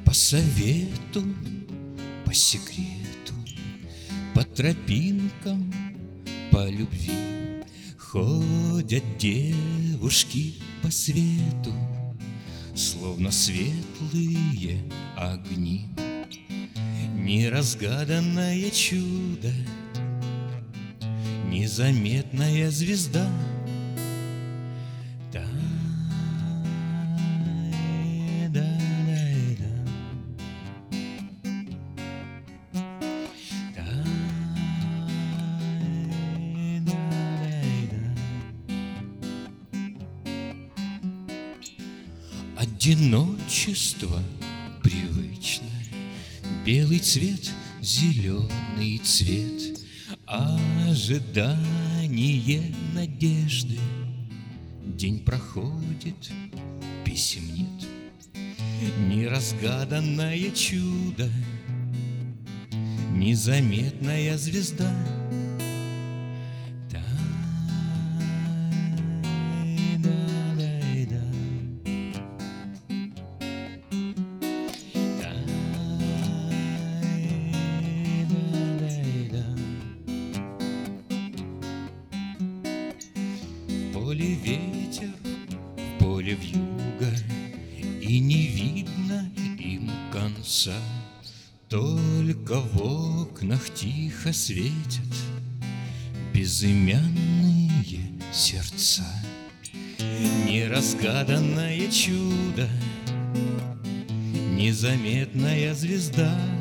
По совету, по секрету, по тропинкам, по любви ходят девушки по свету, словно светлые огни. Неразгаданное чудо, незаметная звезда. Одиночество привычное, белый цвет, зеленый цвет, ожидание надежды. День проходит, писем нет, неразгаданное чудо, незаметная звезда. В поле ветер, в поле вьюга, и не видно им конца. Только в окнах тихо светят безымянные сердца. Неразгаданное чудо, незаметная звезда.